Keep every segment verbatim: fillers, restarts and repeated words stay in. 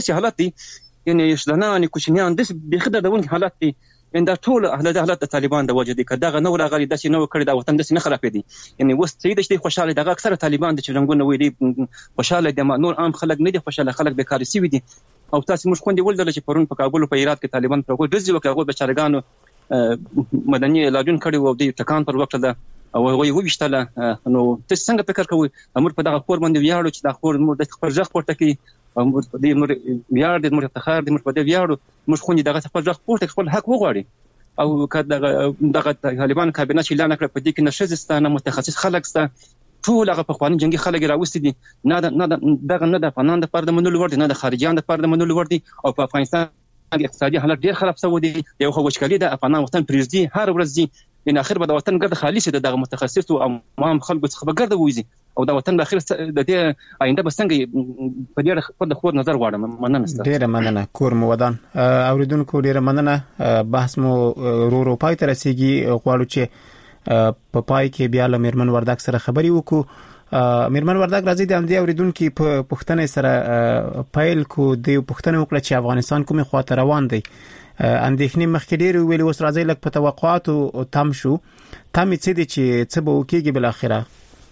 داسې حالت دی یعنې شدنان کوچنیان داسې بیخي دردونکي حالت دی. یعنې دا ټول حالت د طالبان د وجې دی. که دغه نه و راغلي داسې نه و کړی دا وطن داسې نه خرابېدی. یعنې اوس صحیح ده چې دی خوشحاله دغه اکثره طالبان دي چې رنګونه وایي دی خوشحاله دي، نور عام خلک نه دي خوشحاله، خلک بیکاره سوي دي. او تاسې موږ خوندې ولیدله چې پرون په کابل په هرات کې طالبان پر هغوی ډزې وکړې، هغوی بیچارهګانو مدني علاجونه کړي وو او دوی ټکان پر وکړله او هغوی یې وویشتله. نو تاسې څنګه فکر کوئ موږ په دغه کور باندې ویاړو چې دا کور موږ د خپل غږ پورته کړي او موږ په دې موږ ویاړ دی، موږ افتخار دی، موږ په دې ویاړو، موږ خوندې دغه خپل غږ پورته خپل حق وغواړي. او که دغه دغه طالبان کابینه چې اعلان کړه په دې کې نه ښځې شته نه متخصص خلک شته، ټول هغه پخواني جنګي خلک یې راوستي دي. نه دغه نه د افغانانو دپاره د منلو وړ دي، نه د خارجیانو دپاره د منلو وړ دي. او په افغانستان کې اقتصادي حالت ډېر خراب شوی دی. یو خو وچکالي ده، افغانان وطن پرېږدي هر ورځ ځي، یعنې اخر به د وطن ګرده خالي شي، د دغه متخصصو او عام خلکو څخه به ګرده ووځي او د وطن به اخر د دې آینده به څنګه په ډېره خپل د خور نظر غواړم. مننه ستاسو. ډېره مننه کور مو ودان. اورېدونکو ډېره مننه. بحث مو ورو ورو پای ته رسېږي. غواړو چې په پای کې بیا له میرمن وردګ سره خبرې وکړو. میرمن وردګ راځي د همدې اورېدونکي په پوښتنې سره پیل کو. د پوښتنې وکړه چې افغانستان کومې خواته روان دی. اندېښنې مخکې ډېرې ویلې، اوس راځي لږ په توقعاتو تم شو. تم یې څه دي چې څه به وکېږي بالاخره؟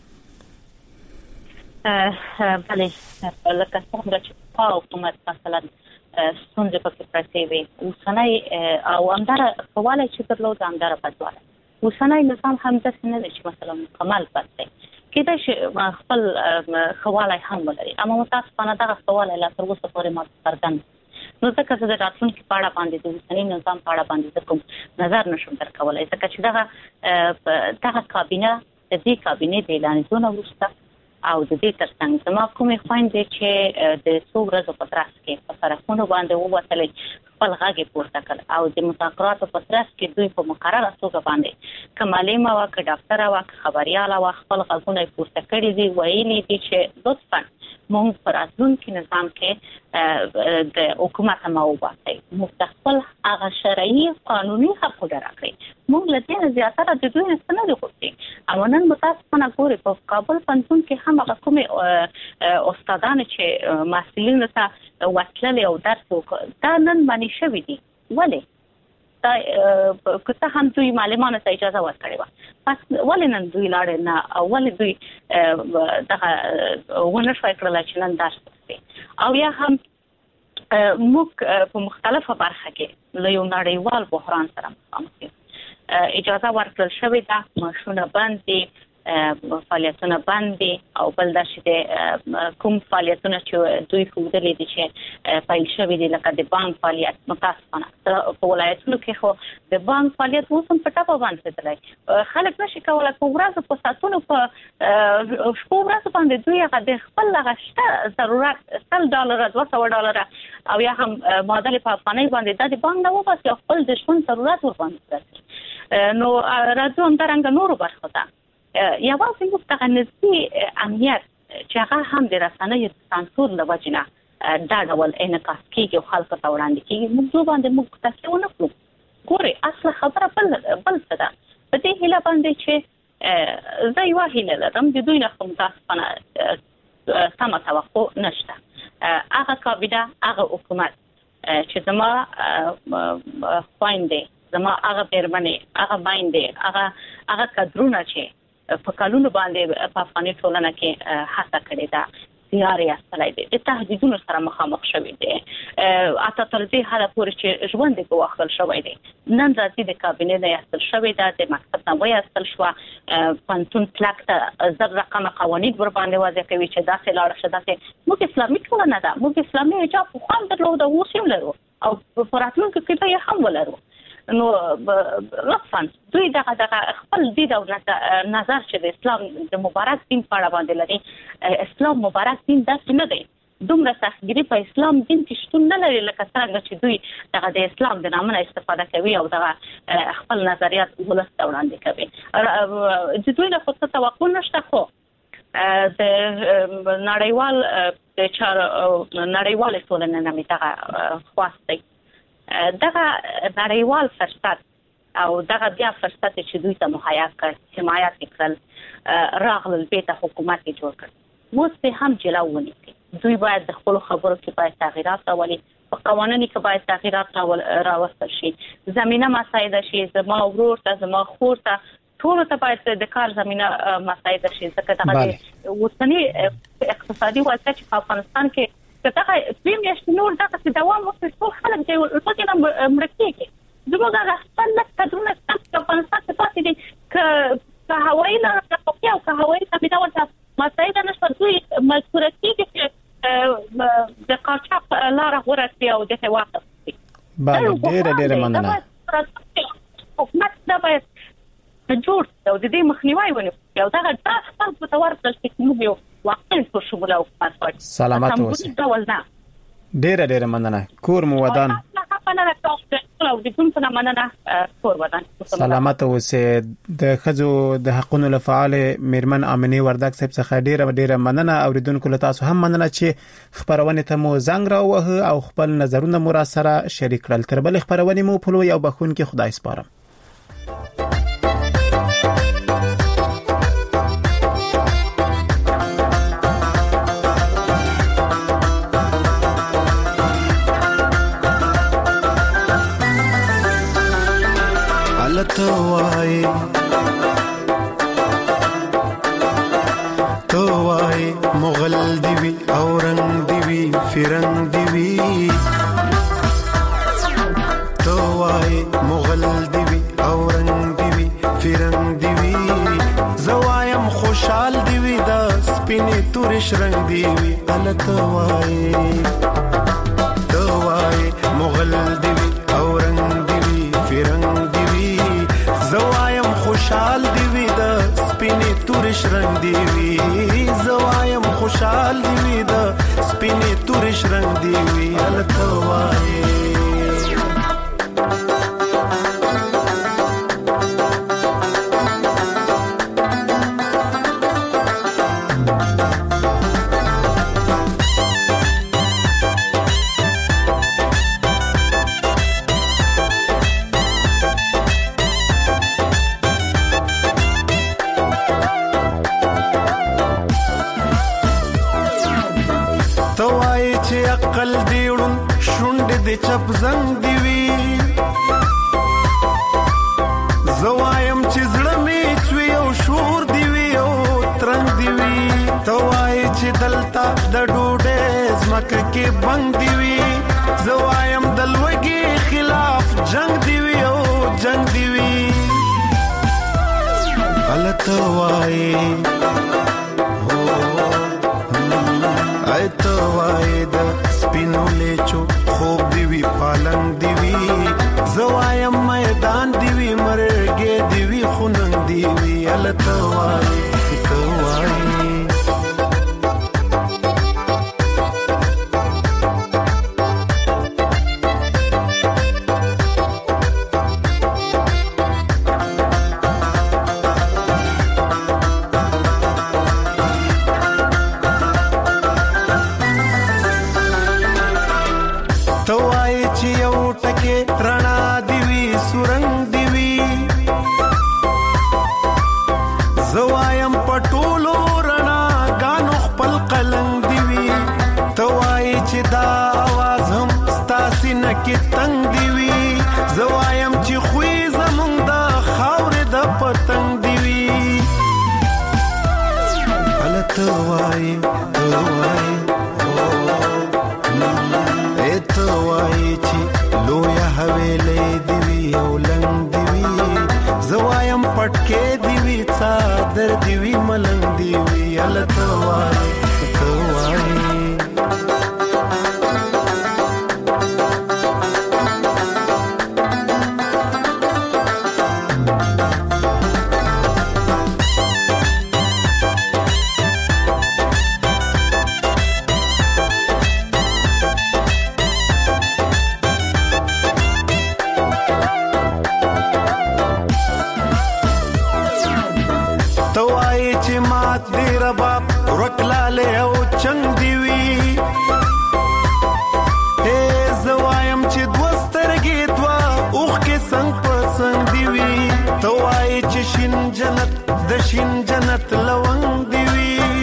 بله لکه څنګه چې په حکومت مثلا ستونزې پکې پرتې وي اوسنی او همداره ښه والی چې درلود همداره بدوالی. اوسنی نظام هم داسې نه دی چې مثلا مکمل بد دی، کېدای شي خپل ښه والی هم ولري، اما متاسفانه دغه ښه والی لا تر اوسه پورې ما څرګند. نو ځکه زه د راتلونکي په اړه باندې د اوسني نظام په اړه باندې زه کوم نظر نشم درکولی، ځکه چې دغه دغه کابینه د دې کابینې د اعلانېدو نه وروسته او د دې ترڅنګ زما کومې خویندې چې د څو ورځو په ترڅ کې په سړکونو باندې ووتلې خپل غږ یې پورته کړ او د مذاکراتو په ترڅ کې دوی په مقرره توګه باندې که معلمه وه که ډاکټره وه که خبریاله وه خپل غږونه یې پورته کړي دي، ویلي دي چې لطفا موږ په راتلونکي نظام کې د حکومت ما وباسئ، موږ د خپل هغه شرعي قانوني حقونه راکړئ، موږ له دې نه زیاتره د دوی نه څه نه دي غوښتي. اما نن متاسفانه ګورئ په کابل پوهنتون کې هم هغه کومې استادانې چې محصلینو ته ورتللې او درس وکړ دا نن منع شوي دي. ولې؟ دا که څه هم دوی معلمانو ته اجازه ورکړې وه، پس ولې نن دوی لاړې نه او ولې دوی دغه ونه شوی کړلی چې نن درس وکړي؟ او یا هم موږ په مختلفه برخه کې له یو نړیوال بحران سره مخامخ یو. اجازه ورکړل شوې ده، معاشونه بند دي، فعالیتونه بند دي او بل دا چې کوم فعالیتونه چې دوی ښودلي دي چې پیل شوي دي لکه د بانک فعالیت. متاسفانه په ولایتونو کې خو د بانک فعالیت اوس هم په ټپه باندې تللی، خلک نشي کولی په ورځو په ساعتونو په شپو ورځو باندې دوی هغه د خپل هغه شته ضرورت سل ډالره دوه سوه ډالره او یا هم معادلې په افغانۍ باندې دا د بانک نه وباسي او خپل د ژوند ضرورت ورباندې پوره کړي. نو راځو همدارنګه نورو برخو ته یوازې موږ دغه نسبي امنیت چې هغه هم د رسنیو د سانسور له وجې نه دا ډول انعکاس کېږي او خلکو ته وړاندې کېږي، موږ دو باندې موږ تکیه ونه کړو. ګورئ اصله خبره بل بل څه ده. په دې هیله باندې چې زه یوه هیله لرم، د دوی نه خو متاسفانه سمه توقع نشته. هغه کابینه هغه حکومت چې زما خویندې زما هغه میرمنې هغه میندې هغه هغه کدرونه چې په کلونو باندې په افغاني ټولنه کې هڅه کړې ده زیار یې ایستلی دی، د تهدیدونو سره مخامخ شوي دی، حتی تر دې حده پورې چې ژوند یې ګواښل شوی دی. نن راځي د کابینې نه ایستل شوې ده، د مکتب نه وایستل شوه، پوهنتون کلک ته زر رقمه قوانین ورباندې وضع کوي چې داسې لاړه شه داسې. موږ اسلامي ټولنه ده، موږ اسلامي حجاب پخوا هم درلوده اوس هم لرو او په راتلونکي کې به یې هم ولرو. نو لطفا دوی دغه دغه خپل دین او نظر چې د اسلام د مبارک دین په اړه باندې لري، اسلام مبارک دین داسې نه دی، دومره سختګیري په اسلام دین کې شتون نه لري لکه څنګه چې دوی دغه د اسلام د نامه نه استفاده کوي او دغه خپل نظریات ولس ته وړاندې کوي. د دوی نه خو څه توقع نشته، خو د نړیوال د چارو نړیوالې ټولنې نه مې دغه خواست دی دغه نړیوال فرصت او دغه بیا فرصت چې دوی ته مهیا کړ، حمایت یې کړل، راغلل بیرته حکومت یې جوړ کړ، اوس به هم جلو ونیسي. دوی باید د خپل خبرو کې باید تغیرات راولي، په قوانینو کې باید تغیرات راوستل شي، زمينه مساعده شي، زما ورور ته زما خور ته ټول ته باید د کار زمينه مساعده شي. ځکه دا د اوسنی اقتصادي وضعیت په افغانستان کې څنګه په میاشتې نور دا څه دوام وکړي، ټول خلک د ټول نه مرکه زموږ هغه خپل کډونه په افغانستان کې پاتې دي ک که هوایي لاره او که هوایي زمینه ورته مساعده نشته، دوی مجبور کېږي چې د قاچاق لاره ورسي او د هوا ته. بله ډېره ډېره مننه. حکومت دا باید جوړ او د دې مخنیوي ونکړي او دا د خپل په تور د ټکنالوژي واقعي په شمول او حکومت سلامت اوسئ. ډېره ډېره مننه. کور مو ودان. سلامت اوسئ. د خځو د حقونو لپاره میرمن امنه وردګ صاحب څخه ډیره ډیره مننه. اوریدونکو له تاسو هم مننه چې خبرونه ته مو زنګ راووه او خپل نظرونه مو را سره شریک کړل. تر بل خبرونه مو په لوی او بخون کې خدای سپارم. توای توای مغل دیوی اورنگ دیوی فرنگ دیوی، توای مغل دیوی اورنگ دیوی فرنگ دیوی، زوایم خوشحال دیوی دا سپینی تورش رنگ دیوی. ال توای توای مغل دیوی اورنگ دیوی فرنگ زوایم خوشحال دیوی دا سپینی تورش رنگ دیوی، زوایم خوشحال دیوی دا سپینی تورش رنگ دیوی. التوای عقل دیړون شونډ د چپ زنګ دیوی، زوایم چې زړه می چوي او شور دیوی او ترنګ دیوی، توای چې دلتا د ډوډۍ زمکه کې بنګ دیوی، زوایم د لوګي خلاف جنگ دیوی او جنگ دیوی. التوای توای د سپینو لیچو خوب دیوی پالنګ دیوی، زوایم میدان دیوی مرګې دیوی خوننګ دیوی. ال توای توای رڼا دیوی سورنګ دیوی، زوایم پټولو رڼا غانو خپل قلنګ دیوی، توای چې دا आवाज هم ستاسي نکې تنگ دیوی، زوایم چې خوې زمونږ د خاورې د پتنګ دیوی. ال توای توای او توای چې لویا حویلې دیوی او لنګ دیوی، زوایم پټکې دیوی څادر دیوی ملنګ دیوی. ال توای توای رباب رکلاله او چنګ دیوی، اے زوایم چې دوسترګې دوا اوخ کې څنګ په څنګ دیوی، توای چې شین جنت د شین جنت لونګ دیوی،